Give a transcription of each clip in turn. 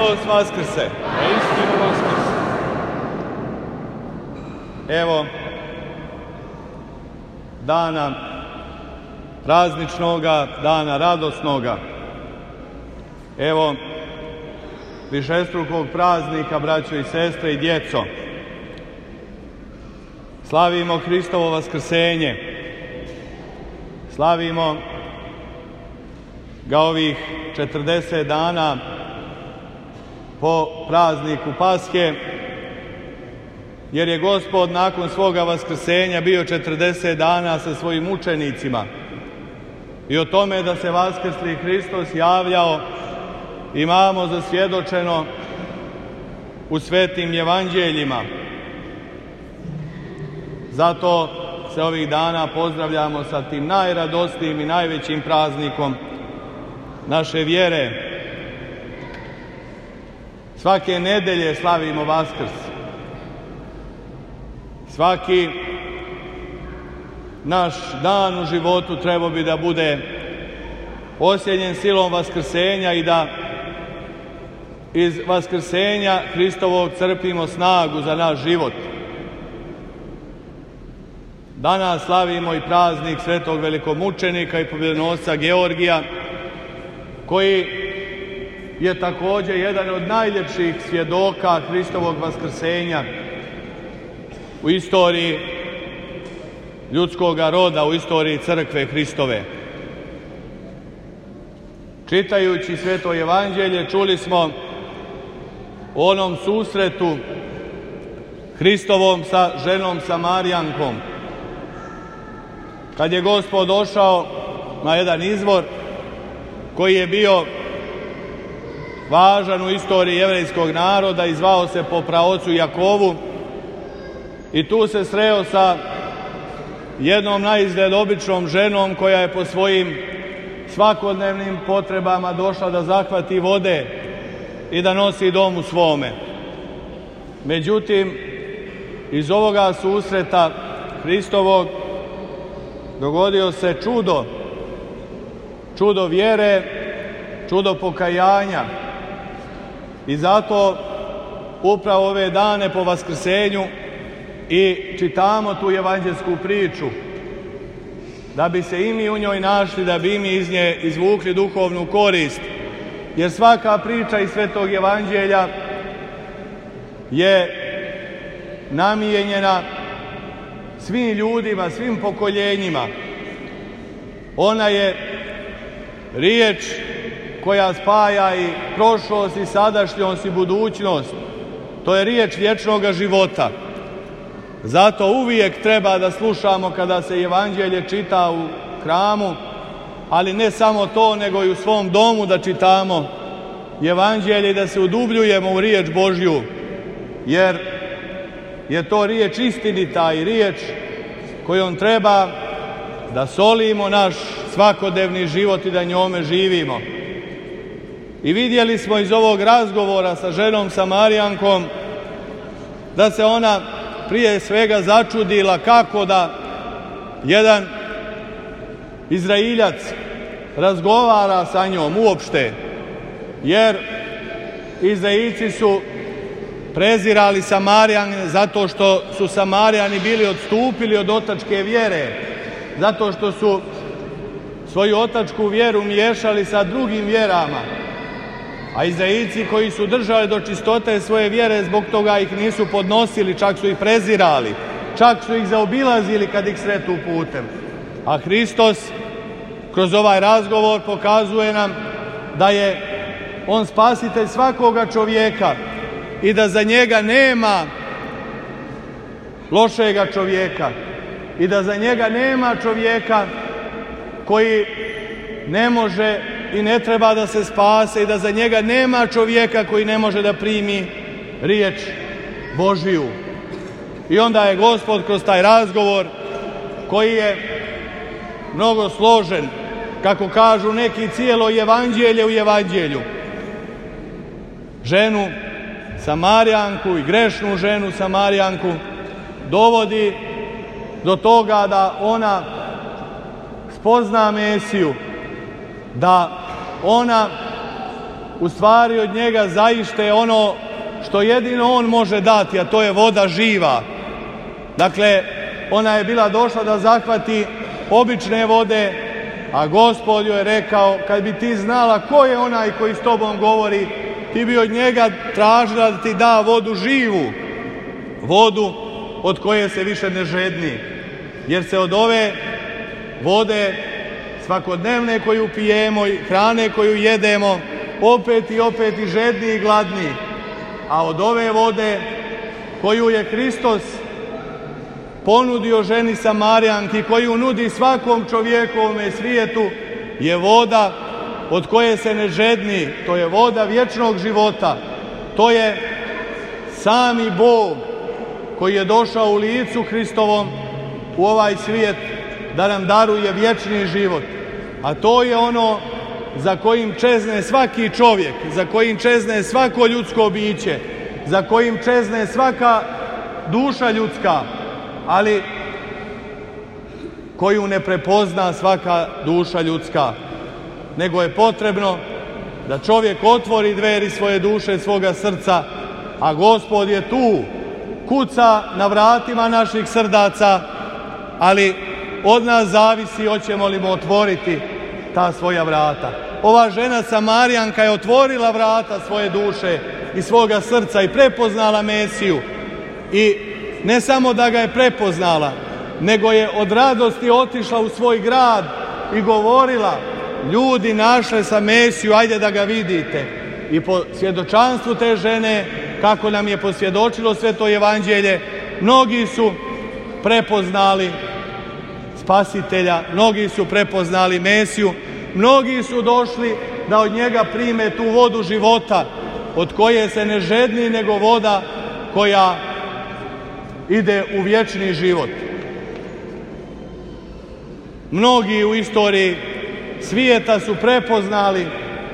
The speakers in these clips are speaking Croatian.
Hristos vaskrse! Istinu vaskrse! Evo dana prazničnoga, dana radosnoga. Evo višestrukog praznika, braćo i sestre i djeco. Slavimo Hristovo vaskrsenje. Slavimo ga ovih 40 dana po prazniku Paske, jer je Gospod nakon svoga vaskrsenja bio 40 dana sa svojim učenicima. I o tome da se vaskrsli Hristos javljao imamo zasvjedočeno u svetim evanđeljima. Zato se ovih dana pozdravljamo sa tim najradosnijim i najvećim praznikom naše vjere. Svake nedelje slavimo Vaskrs. Svaki naš dan u životu trebao bi da bude osjenjen silom vaskrsenja i da iz vaskrsenja Hristovog crpimo snagu za naš život. Danas slavimo i praznik svetog velikomučenika i pobjedonosca Georgija, koji je također jedan od najljepših svjedoka Hristovog vaskrsenja u istoriji ljudskoga roda, u istoriji crkve Hristove. Čitajući Sveto evanđelje čuli smo o onom susretu Hristovom sa ženom Samarijankom, kad je Gospod došao na jedan izvor koji je bio važan u istoriji jevrejskog naroda i zvao se po praocu Jakovu, i tu se sreo sa jednom naizgled običnom ženom koja je po svojim svakodnevnim potrebama došla da zahvati vode i da nosi domu svome. Međutim, iz ovoga susreta Hristovog dogodio se čudo vjere, čudo pokajanja. I zato upravo ove dane po vaskrsenju i čitamo tu evanđelsku priču, da bi se i mi u njoj našli, da bi i mi iz nje izvukli duhovnu korist. Jer svaka priča iz Svetog evanđelja je namijenjena svim ljudima, svim pokoljenjima. Ona je riječ koja spaja i prošlost i sadašnjost i budućnost. To je riječ vječnoga života. Zato uvijek treba da slušamo kada se evanđelje čita u hramu, ali ne samo to, nego i u svom domu da čitamo evanđelje i da se udubljujemo u riječ Božju, jer je to riječ istinita i riječ kojom treba da solimo naš svakodnevni život i da njome živimo. I vidjeli smo iz ovog razgovora sa ženom Samarijankom da se ona prije svega začudila kako da jedan Izraeljac razgovara sa njom uopšte, jer Izraelci su prezirali Samarijane zato što su Samarijani bili odstupili od otačke vjere, zato što su svoju otačku vjeru miješali sa drugim vjerama, a Izraelci koji su držali do čistote svoje vjere zbog toga ih nisu podnosili, čak su ih prezirali, čak su ih zaobilazili kad ih sretnu putem. A Hristos kroz ovaj razgovor pokazuje nam da je on spasitelj svakoga čovjeka i da za njega nema lošega čovjeka i da za njega nema čovjeka koji ne može i ne treba da se spase i da za njega nema čovjeka koji ne može da primi riječ Božiju. I onda je Gospod kroz taj razgovor, koji je mnogo složen, kako kažu neki, cijelo evanđelje u evanđelju, ženu Samarijanku i grešnu ženu Samarijanku dovodi do toga da ona spozna Mesiju, da ona u stvari od njega zaište ono što jedino on može dati, a to je voda živa. Dakle, ona je bila došla da zahvati obične vode, a Gospod joj je rekao, kad bi ti znala ko je onaj koji s tobom govori, ti bi od njega tražila da ti da vodu živu, vodu od koje se više ne žedni, jer se od ove vode svakodnevne koju pijemo i hrane koju jedemo opet i opet i žedni i gladni, a od ove vode koju je Hristos ponudio ženi Samarijanki, koju nudi svakom čovjeku u ovome svijetu, je voda od koje se ne žedni, to je voda vječnog života, to je sami Bog koji je došao u licu Hristovom u ovaj svijet da nam daruje vječni život. A to je ono za kojim čezne svaki čovjek, za kojim čezne svako ljudsko biće, za kojim čezne svaka duša ljudska, ali koju ne prepozna svaka duša ljudska, nego je potrebno da čovjek otvori dveri svoje duše, svoga srca, a Gospod je tu, kuca na vratima naših srdaca, ali od nas zavisi hoćemo li mu otvoriti ta svoja vrata. Ova žena Samarijanka je otvorila vrata svoje duše i svoga srca i prepoznala Mesiju. I ne samo da ga je prepoznala, nego je od radosti otišla u svoj grad i govorila, ljudi našle sam Mesiju, ajde da ga vidite. I po svjedočanstvu te žene, kako nam je posvjedočilo Sveto Evanđelje, mnogi su prepoznali Spasitelja, mnogi su prepoznali Mesiju, mnogi su došli da od njega prime tu vodu života, od koje se ne žedni nego voda koja ide u vječni život. Mnogi u istoriji svijeta su prepoznali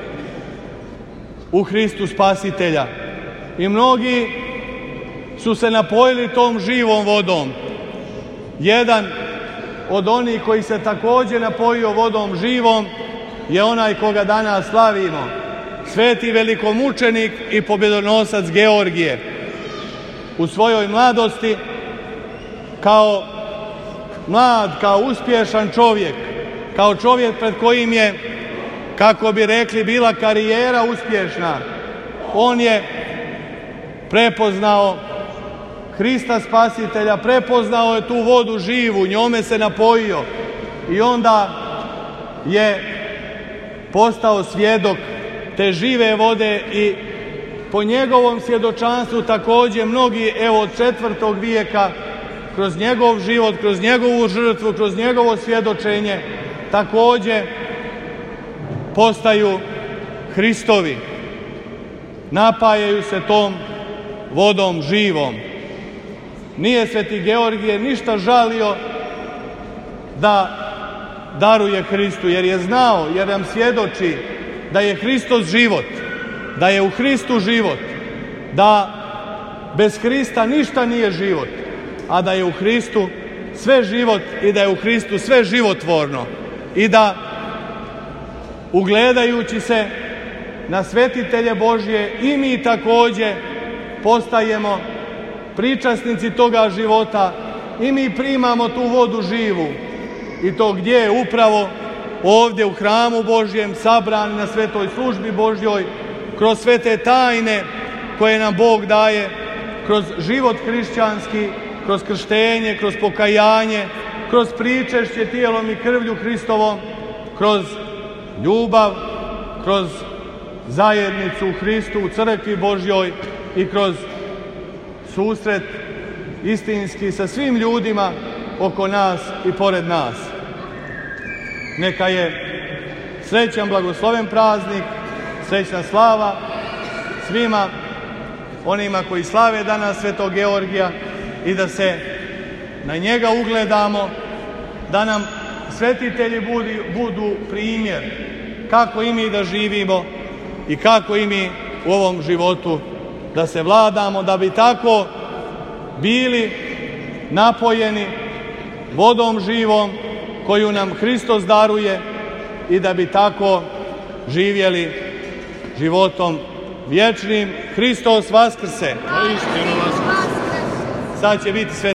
u Hristu Spasitelja i mnogi su se napojili tom živom vodom. Jedan od onih koji se također napojio vodom živom je onaj koga danas slavimo, sveti velikomučenik i pobjedonosac Georgije. U svojoj mladosti, kao mlad, kao uspješan čovjek, kao čovjek pred kojim je, kako bi rekli, bila karijera uspješna, on je prepoznao Hrista Spasitelja, prepoznao je tu vodu živu, njome se napojio i onda je postao svjedok te žive vode i po njegovom svjedočanstvu također mnogi, evo od 4. vijeka, kroz njegov život, kroz njegovu žrtvu, kroz njegovo svjedočenje, također postaju Hristovi. Napajaju se tom vodom živom. Nije sveti Georgije ništa žalio da daruje Hristu, jer je znao, jer nam svjedoči da je Hristos život, da je u Hristu život, da bez Hrista ništa nije život, a da je u Hristu sve život i da je u Hristu sve životvorno i da ugledajući se na svetitelje Božje i mi također postajemo pričasnici toga života i mi primamo tu vodu živu. I to gdje? Upravo ovdje u hramu Božjem, sabrani na svetoj službi Božjoj, kroz sve te tajne koje nam Bog daje, kroz život hrišćanski, kroz krštenje, kroz pokajanje, kroz pričešće tijelom i krvlju Hristovom, kroz ljubav, kroz zajednicu u Hristu, u crkvi Božjoj i kroz susret istinski sa svim ljudima oko nas i pored nas. Neka je srećan, blagosloven praznik, srećna slava svima onima koji slave danas Svetog Georgija i da se na njega ugledamo, da nam svetitelji budu primjer kako i mi da živimo i kako i mi u ovom životu da se vladamo, da bi tako bili napojeni vodom živom koju nam Hristos daruje i da bi tako živjeli životom vječnim. Hristos vaskrse! Uistinu vaskrse! Sad će biti sve